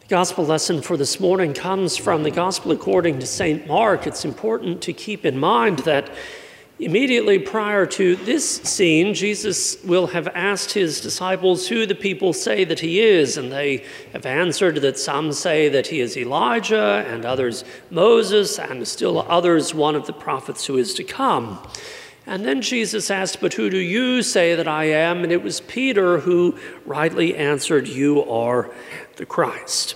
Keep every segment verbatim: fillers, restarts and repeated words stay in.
Gospel lesson for this morning comes from the Gospel according to Saint Mark. It's important to keep in mind that immediately prior to this scene, Jesus will have asked his disciples who the people say that he is, and they have answered that some say that he is Elijah, and others Moses, and still others one of the prophets who is to come. And then Jesus asked, "But who do you say that I am?" And it was Peter who rightly answered, "You are the Christ."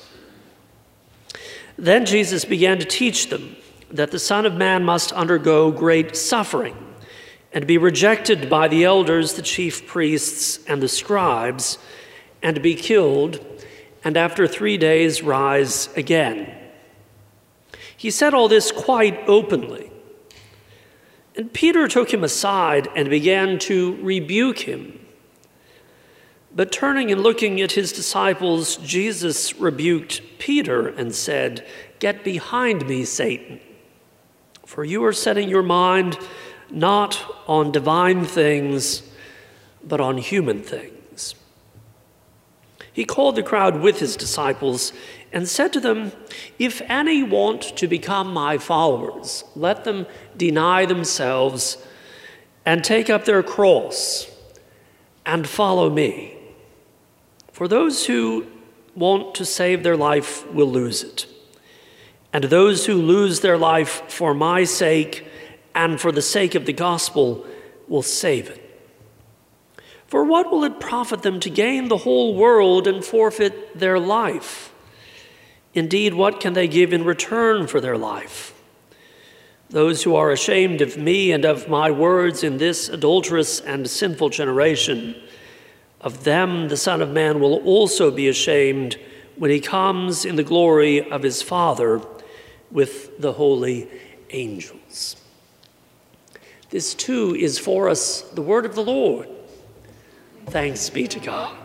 Then Jesus began to teach them that the Son of Man must undergo great suffering and be rejected by the elders, the chief priests, and the scribes, and be killed, and after three days rise again. He said all this quite openly. And Peter took him aside and began to rebuke him. But turning and looking at his disciples, Jesus rebuked Peter and said, "Get behind me, Satan, for you are setting your mind not on divine things, but on human things." He called the crowd with his disciples and said to them, "If any want to become my followers, let them deny themselves and take up their cross and follow me. For those who want to save their life will lose it, and those who lose their life for my sake and for the sake of the gospel will save it. For what will it profit them to gain the whole world and forfeit their life? Indeed, what can they give in return for their life? Those who are ashamed of me and of my words in this adulterous and sinful generation, of them the Son of Man will also be ashamed when he comes in the glory of his Father with the holy angels." This too is for us the word of the Lord. Thanks be to God.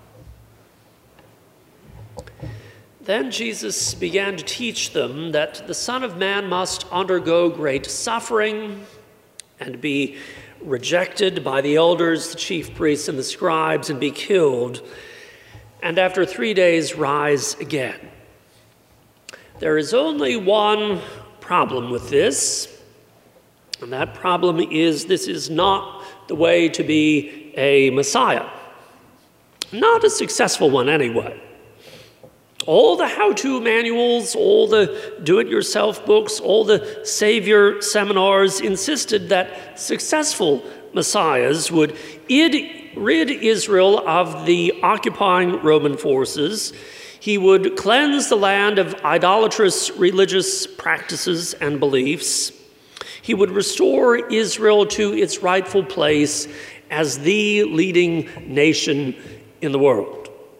Then Jesus began to teach them that the Son of Man must undergo great suffering and be rejected by the elders, the chief priests, and the scribes, and be killed, and after three days rise again. There is only one problem with this, and that problem is this is not the way to be a Messiah. Not a successful one anyway. All the how-to manuals, all the do-it-yourself books, all the Savior seminars insisted that successful messiahs would rid Israel of the occupying Roman forces. He would cleanse the land of idolatrous religious practices and beliefs. He would restore Israel to its rightful place as the leading nation in the world.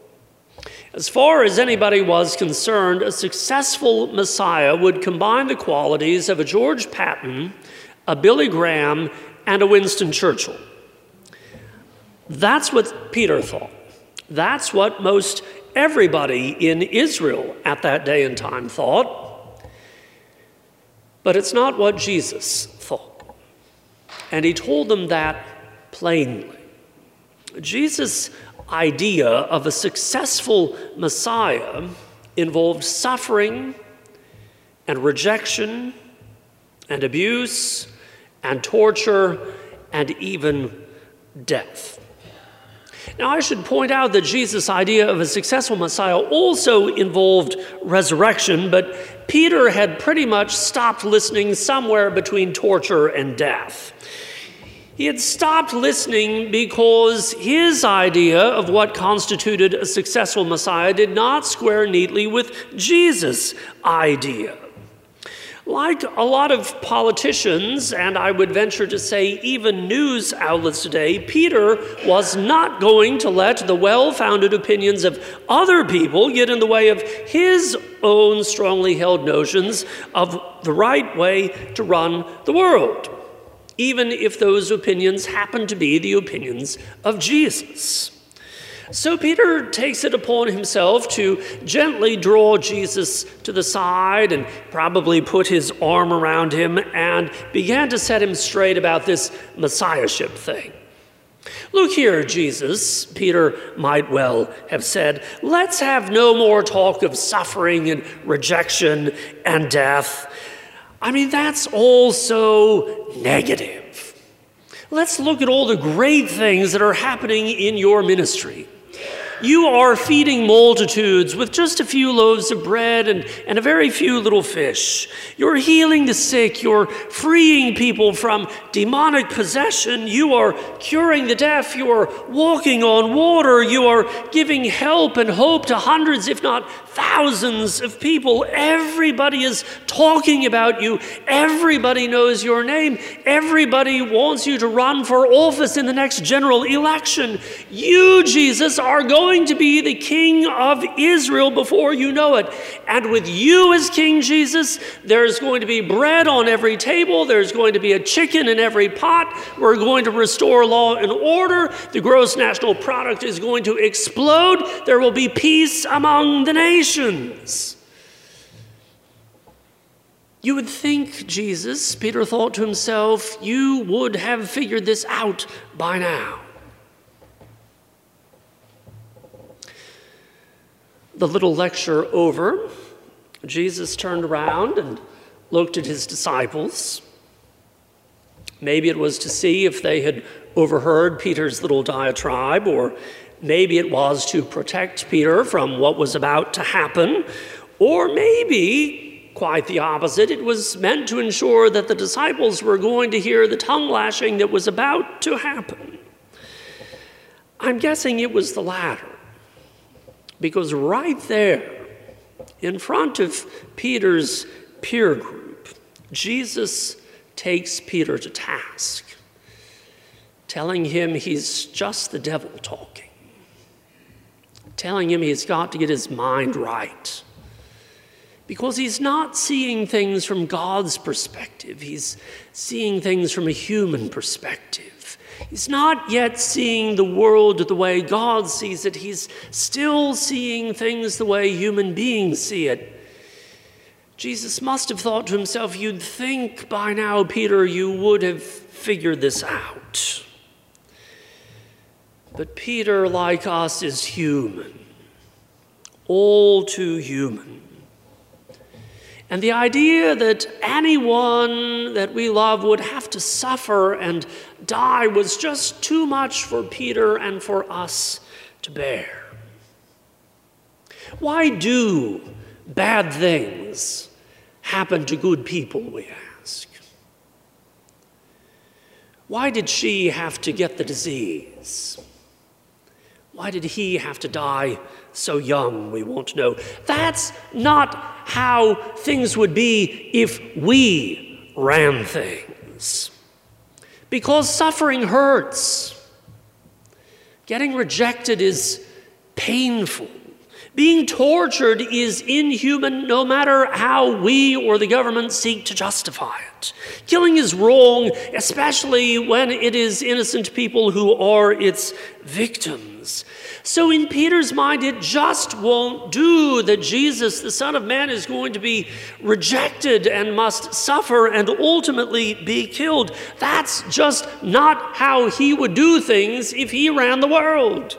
As far as anybody was concerned, a successful Messiah would combine the qualities of a George Patton, a Billy Graham, and a Winston Churchill. That's what Peter thought. That's what most everybody in Israel at that day and time thought. But it's not what Jesus thought. And he told them that plainly. Jesus' idea of a successful Messiah involved suffering and rejection and abuse and torture and even death. Now, I should point out that Jesus' idea of a successful Messiah also involved resurrection, but Peter had pretty much stopped listening somewhere between torture and death. He had stopped listening because his idea of what constituted a successful Messiah did not square neatly with Jesus' idea. Like a lot of politicians, and I would venture to say even news outlets today, Peter was not going to let the well-founded opinions of other people get in the way of his own strongly held notions of the right way to run the world, even if those opinions happen to be the opinions of Jesus. So Peter takes it upon himself to gently draw Jesus to the side and probably put his arm around him and began to set him straight about this messiahship thing. Look here, Jesus, Peter might well have said, let's have no more talk of suffering and rejection and death. I mean, that's all so negative. Let's look at all the great things that are happening in your ministry. You are feeding multitudes with just a few loaves of bread and, and a very few little fish. You're healing the sick. You're freeing people from demonic possession. You are curing the deaf. You are walking on water. You are giving help and hope to hundreds, if not thousands of people. Everybody is talking about you. Everybody knows your name. Everybody wants you to run for office in the next general election. You, Jesus, are going to be the King of Israel before you know it. And with you as King Jesus, there's going to be bread on every table. There's going to be a chicken in every pot. We're going to restore law and order. The gross national product is going to explode. There will be peace among the nations. You would think, Jesus, Peter thought to himself, you would have figured this out by now. The little lecture over, Jesus turned around and looked at his disciples. Maybe it was to see if they had overheard Peter's little diatribe, or maybe it was to protect Peter from what was about to happen, or maybe, quite the opposite, it was meant to ensure that the disciples were going to hear the tongue lashing that was about to happen. I'm guessing it was the latter. Because right there, in front of Peter's peer group, Jesus takes Peter to task, telling him he's just the devil talking, telling him he's got to get his mind right, because he's not seeing things from God's perspective. He's seeing things from a human perspective. He's not yet seeing the world the way God sees it. He's still seeing things the way human beings see it. Jesus must have thought to himself, you'd think by now, Peter, you would have figured this out. But Peter, like us, is human, all too human. And the idea that anyone that we love would have to suffer and die was just too much for Peter and for us to bear. Why do bad things happen to good people, we ask? Why did she have to get the disease? Why did he have to die so young, we want to know? That's not how things would be if we ran things. Because suffering hurts. Getting rejected is painful. Being tortured is inhuman no matter how we or the government seek to justify it. Killing is wrong, especially when it is innocent people who are its victims. So in Peter's mind, it just won't do that Jesus, the Son of Man, is going to be rejected and must suffer and ultimately be killed. That's just not how he would do things if he ran the world.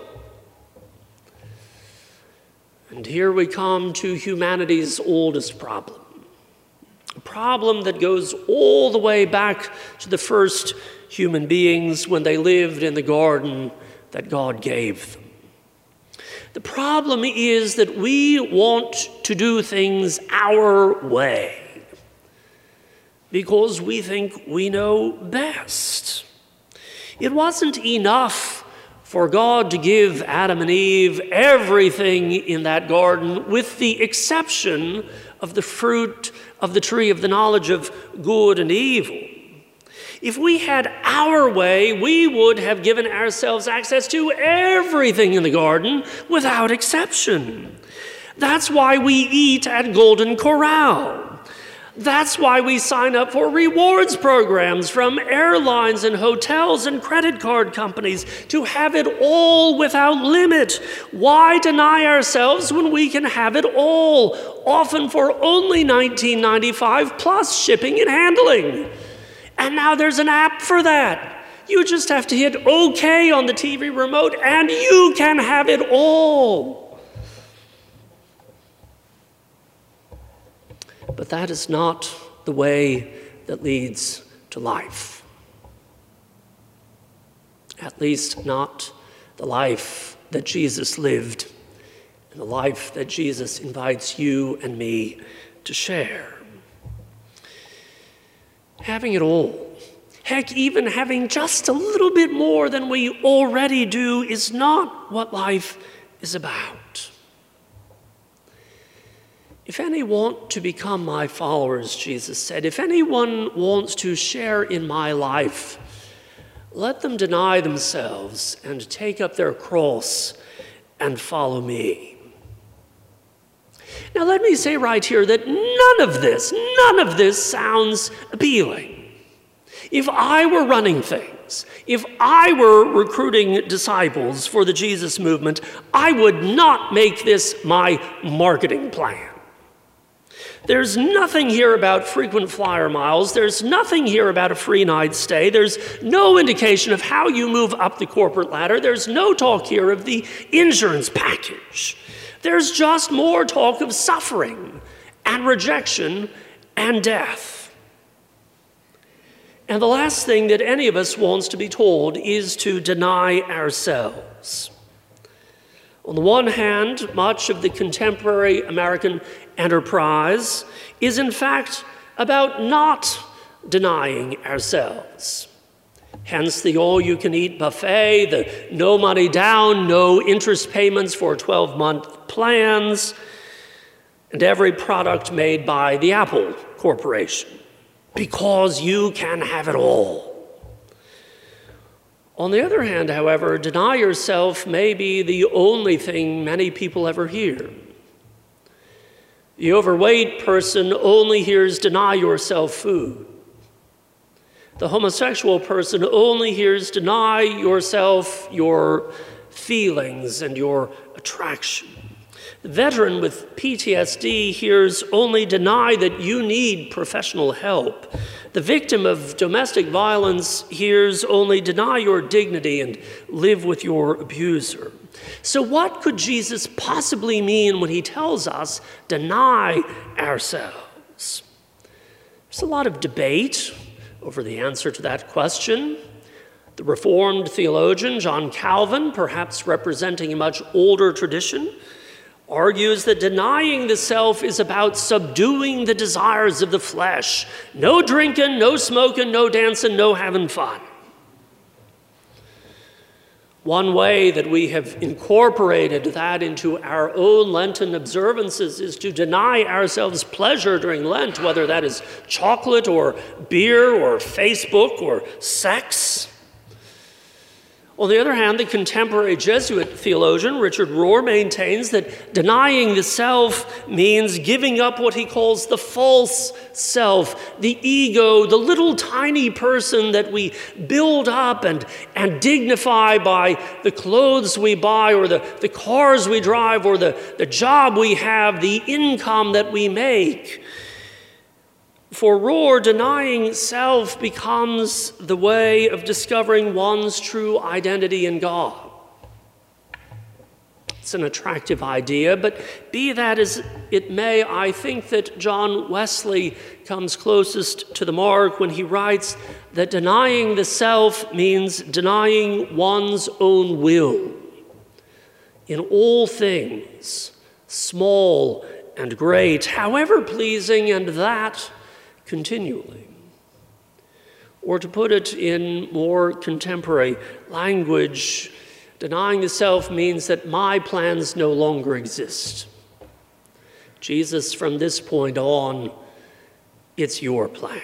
And here we come to humanity's oldest problem. A problem that goes all the way back to the first human beings when they lived in the garden that God gave them. The problem is that we want to do things our way because we think we know best. It wasn't enough for God to give Adam and Eve everything in that garden with the exception of the fruit of the tree of the knowledge of good and evil. If we had our way, we would have given ourselves access to everything in the garden without exception. That's why we eat at Golden Corral. That's why we sign up for rewards programs from airlines and hotels and credit card companies to have it all without limit. Why deny ourselves when we can have it all, often for only nineteen ninety-five dollars plus shipping and handling? And now there's an app for that. You just have to hit OK on the T V remote and you can have it all. But that is not the way that leads to life. At least not the life that Jesus lived and the life that Jesus invites you and me to share. Having it all, heck, even having just a little bit more than we already do, is not what life is about. If any want to become my followers, Jesus said, if anyone wants to share in my life, let them deny themselves and take up their cross and follow me. Now let me say right here that none of this, none of this sounds appealing. If I were running things, if I were recruiting disciples for the Jesus movement, I would not make this my marketing plan. There's nothing here about frequent flyer miles. There's nothing here about a free night stay. There's no indication of how you move up the corporate ladder. There's no talk here of the insurance package. There's just more talk of suffering and rejection and death. And the last thing that any of us wants to be told is to deny ourselves. On the one hand, much of the contemporary American enterprise is in fact about not denying ourselves. Hence the all-you-can-eat buffet, the no money down, no interest payments for twelve-month plans, and every product made by the Apple Corporation, because you can have it all. On the other hand, however, deny yourself may be the only thing many people ever hear. The overweight person only hears deny yourself food. The homosexual person only hears deny yourself your feelings and your attraction. The veteran with P T S D hears only deny that you need professional help. The victim of domestic violence hears only deny your dignity and live with your abuser. So what could Jesus possibly mean when he tells us deny ourselves? There's a lot of debate over the answer to that question. The Reformed theologian John Calvin, perhaps representing a much older tradition, argues that denying the self is about subduing the desires of the flesh. No drinking, no smoking, no dancing, no having fun. One way that we have incorporated that into our own Lenten observances is to deny ourselves pleasure during Lent, whether that is chocolate or beer or Facebook or sex. On the other hand, the contemporary Jesuit theologian Richard Rohr maintains that denying the self means giving up what he calls the false self, the ego, the little tiny person that we build up and, and dignify by the clothes we buy or the, the cars we drive or the, the job we have, the income that we make. For Rohr, denying self becomes the way of discovering one's true identity in God. It's an attractive idea, but be that as it may, I think that John Wesley comes closest to the mark when he writes that denying the self means denying one's own will in all things, small and great, however pleasing, and that continually. Or to put it in more contemporary language, denying the self means that my plans no longer exist. Jesus, from this point on, it's your plan.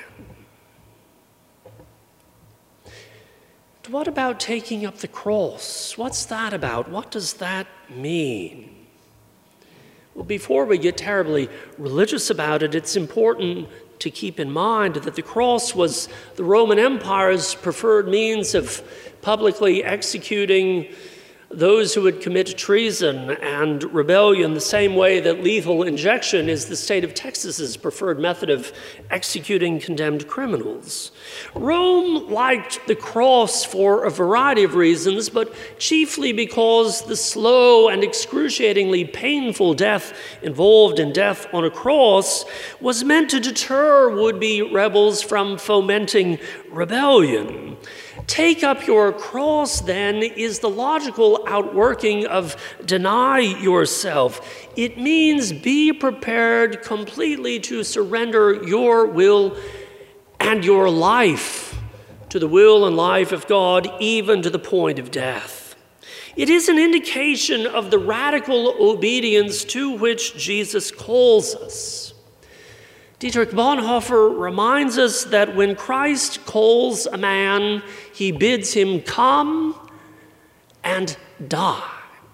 But what about taking up the cross? What's that about? What does that mean? Well, before we get terribly religious about it, it's important to keep in mind that the cross was the Roman Empire's preferred means of publicly executing those who would commit treason and rebellion the same way that lethal injection is the state of Texas's preferred method of executing condemned criminals. Rome liked the cross for a variety of reasons, but chiefly because the slow and excruciatingly painful death involved in death on a cross was meant to deter would-be rebels from fomenting rebellion. Take up your cross, then, is the logical outworking of deny yourself. It means be prepared completely to surrender your will and your life to the will and life of God, even to the point of death. It is an indication of the radical obedience to which Jesus calls us. Dietrich Bonhoeffer reminds us that when Christ calls a man, he bids him come and die.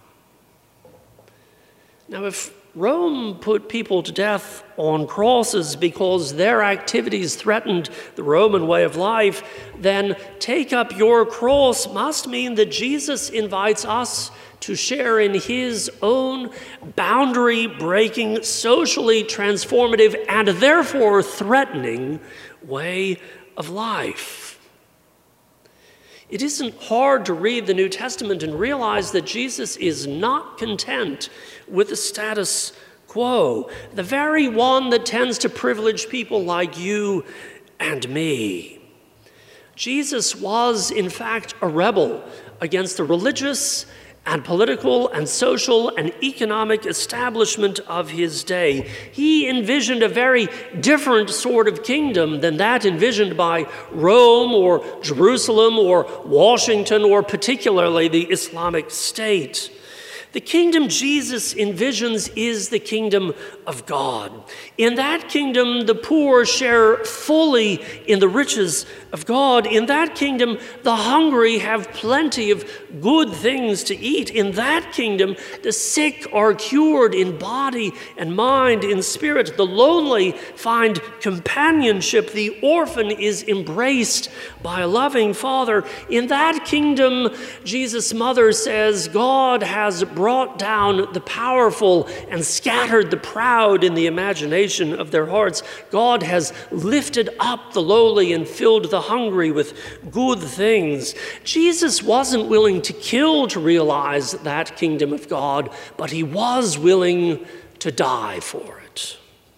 Now, if Rome put people to death on crosses because their activities threatened the Roman way of life, then take up your cross must mean that Jesus invites us to share in his own boundary-breaking, socially transformative, and therefore threatening way of life. It isn't hard to read the New Testament and realize that Jesus is not content with the status quo, the very one that tends to privilege people like you and me. Jesus was, in fact, a rebel against the religious and political and social and economic establishment of his day. He envisioned a very different sort of kingdom than that envisioned by Rome or Jerusalem or Washington or particularly the Islamic State. The kingdom Jesus envisions is the kingdom of God. In that kingdom, the poor share fully in the riches of God. In that kingdom, the hungry have plenty of good things to eat. In that kingdom, the sick are cured in body and mind, in spirit. The lonely find companionship. The orphan is embraced by a loving Father. In that kingdom, Jesus' mother says, God has brought down the powerful and scattered the proud in the imagination of their hearts. God has lifted up the lowly and filled the hungry with good things. Jesus wasn't willing to kill to realize that kingdom of God, but he was willing to die for it.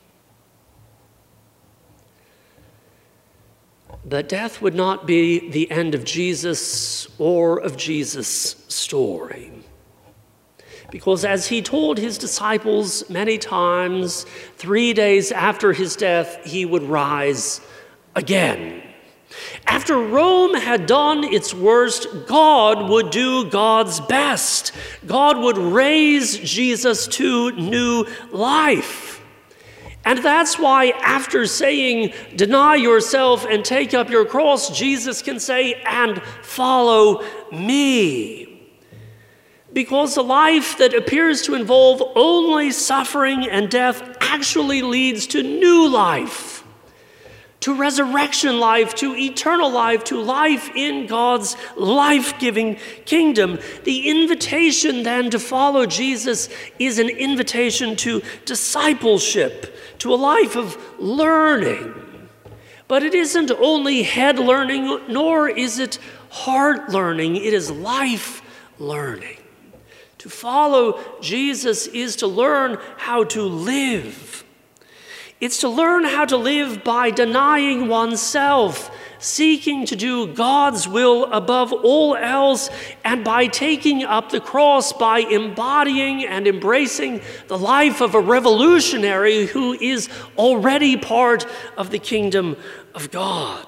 But death would not be the end of Jesus or of Jesus' story. Because as he told his disciples many times, three days after his death, he would rise again. After Rome had done its worst, God would do God's best. God would raise Jesus to new life. And that's why after saying, deny yourself and take up your cross, Jesus can say, and follow me. Because a life that appears to involve only suffering and death actually leads to new life, to resurrection life, to eternal life, to life in God's life-giving kingdom. The invitation then to follow Jesus is an invitation to discipleship, to a life of learning. But it isn't only head learning, nor is it heart learning, it is life learning. To follow Jesus is to learn how to live. It's to learn how to live by denying oneself, seeking to do God's will above all else, and by taking up the cross, by embodying and embracing the life of a revolutionary who is already part of the kingdom of God.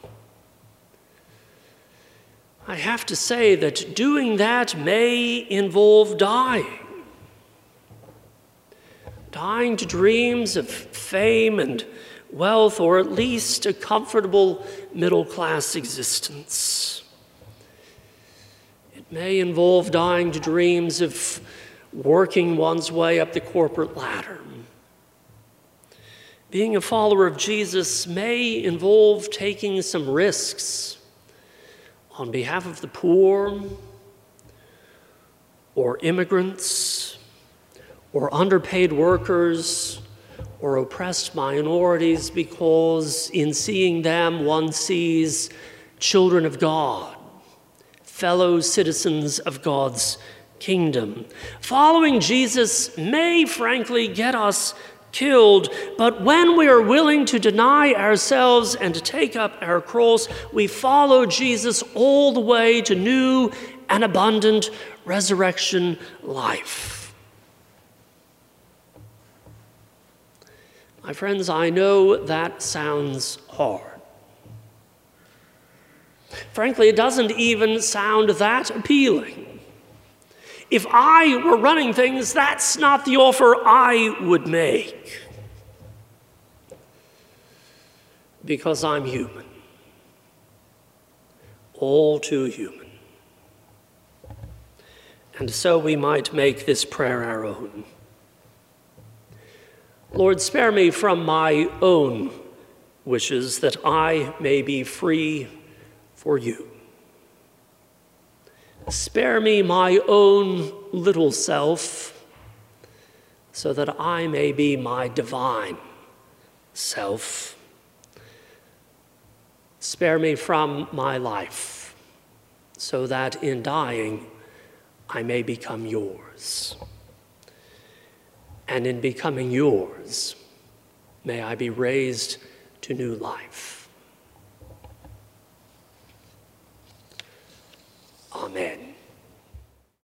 I have to say that doing that may involve dying. Dying to dreams of fame and wealth, or at least a comfortable middle-class existence. It may involve dying to dreams of working one's way up the corporate ladder. Being a follower of Jesus may involve taking some risks on behalf of the poor, or immigrants, or underpaid workers, or oppressed minorities, because in seeing them one sees children of God, fellow citizens of God's kingdom. Following Jesus may frankly get us killed, but when we are willing to deny ourselves and to take up our cross, we follow Jesus all the way to new and abundant resurrection life. My friends, I know that sounds hard. Frankly, it doesn't even sound that appealing. If I were running things, that's not the offer I would make. Because I'm human. All too human. And so we might make this prayer our own. Lord, spare me from my own wishes that I may be free for you. Spare me my own little self so that I may be my divine self. Spare me from my life so that in dying I may become yours. And in becoming yours, may I be raised to new life.